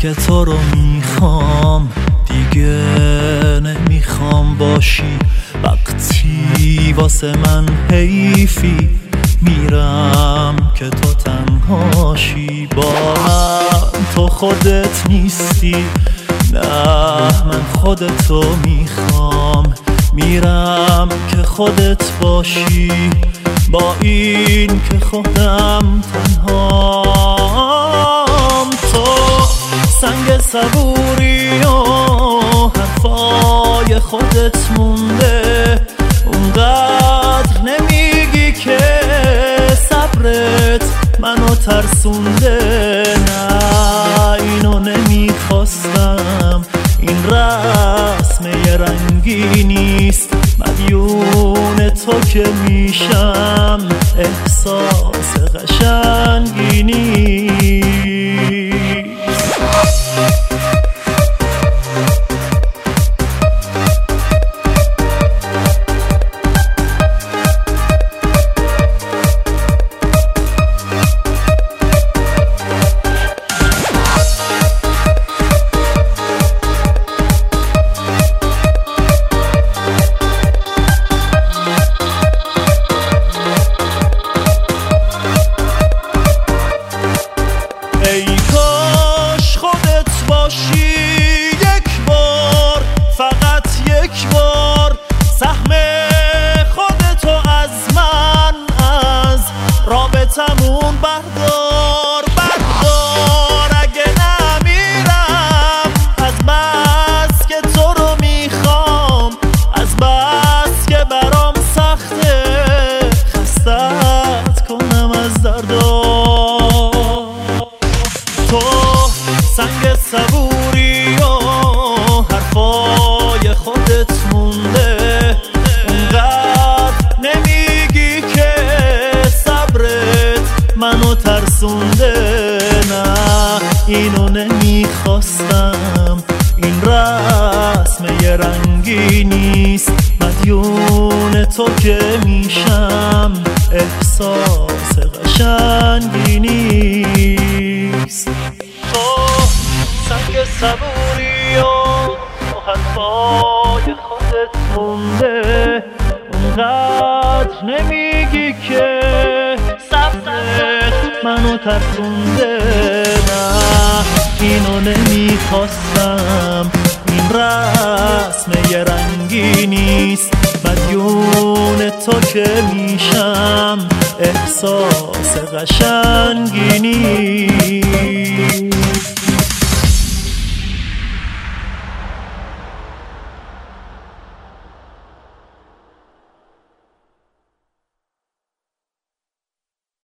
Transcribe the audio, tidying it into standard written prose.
که تو رو میخوام دیگه نمیخوام باشی. وقتی واسه من حیفی میرم که تو تنهاشی. با من تو خودت نیستی، نه من خودتو میخوام. میرم که خودت باشی، با این که خودم تنهام. تو سنگ صبوری و حرفای خودت مونده، اونقدر نمیگی که صبرت منو ترسونده. نه اینو نمیخواستم، این رسم یه رنگی نیست. مدیون تو که میشم احساس قشنگی نیست. ای کاش خودت باشی یک بار، فقط یک بار. سهم خودتو از من، از رابطمون بردار. اگه نمیرم از بس که تو رو میخوام، از بس که برام سخته خستت کنم از دردار. تو سنگ صبوری و حرفای خودت مونده، اونقدر نمیگی که صبرت منو ترسونده. نه اینو نمیخواستم، این رسم یه رنگی نیست. مدیون تو که میشم احساس قشنگی نیست. تو سنگ صبوری و حرفای خودت مونده، اونقدر نمیگی که صبرت منو ترسونده. نه اینو نمیخواستم، این رسم یه رنگی نیست. مدیون تو که میشم احساس قشنگی نیست.